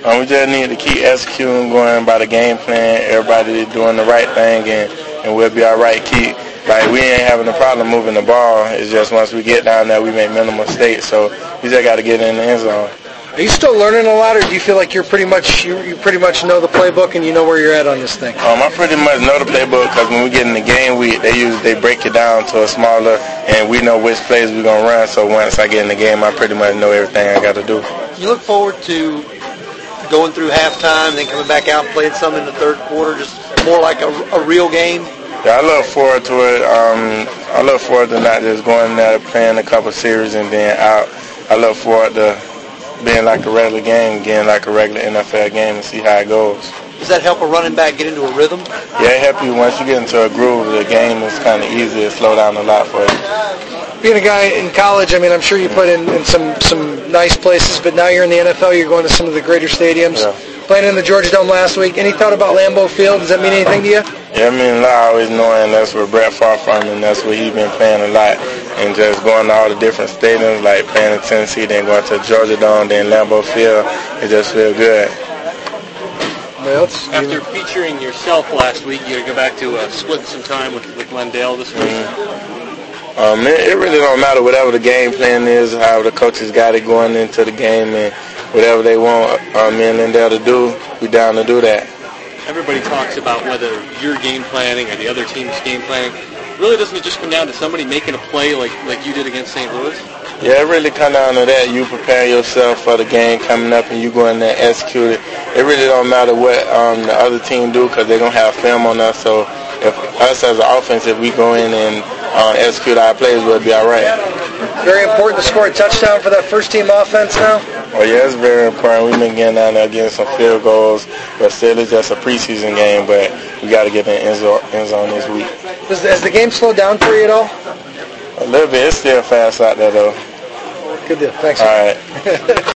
We just need to keep executing, going by the game plan. Everybody doing the right thing, and we'll be all right. We ain't having a problem moving the ball. It's just once we get down there, we make minimal mistakes. So we just got to get in the end zone. Are you still learning a lot, or do you feel like you pretty much know the playbook and you know where you're at on this thing? I pretty much know the playbook because when we get in the game, they break it down to a smaller, and we know which plays we're gonna run. So once I get in the game, I pretty much know everything I got to do. You look forward to going through halftime, then coming back out and playing some in the third quarter, just more like a real game? Yeah, I look forward to it. I look forward to not just going there, playing a couple series and then out. I look forward to being like a regular game, getting like a regular NFL game and see how it goes. Does that help a running back get into a rhythm? Yeah, it helps you. Once you get into a groove, the game is kind of easy to slow down a lot for you. Being a guy in college, I mean, I'm sure you played in some nice places, but now you're in the NFL, you're going to some of the greater stadiums. Yeah. Playing in the Georgia Dome last week. Any thought about Lambeau Field? Does that mean anything to you? Yeah, I mean, I always knowing that's where Brett Favre from, and that's where he's been playing a lot. And just going to all the different stadiums, like playing in Tennessee, then going to Georgia Dome, then Lambeau Field, it just feels good. After featuring yourself last week, you got to go back to splitting some time with Lendale this week. It really don't matter whatever the game plan is, how the coaches got it going into the game, and whatever they want me and Lendale to do, we down to do that. Everybody talks about whether your game planning or the other team's game planning. Really, doesn't it just come down to somebody making a play like you did against St. Louis? Yeah, it really come down to that. You prepare yourself for the game coming up, and you go in there and execute it. It really don't matter what the other team do because they're going to have film on us. So if us as an offense, if we go in and execute our plays, we'll be all right. Very important to score a touchdown for that first-team offense now? Oh, yeah, it's very important. We've been getting down there getting some field goals, but still it's just a preseason game, but we got to get in the end zone this week. Has the game slowed down for you at all? A little bit. It's still fast out there, though. Good deal. Thanks. All right.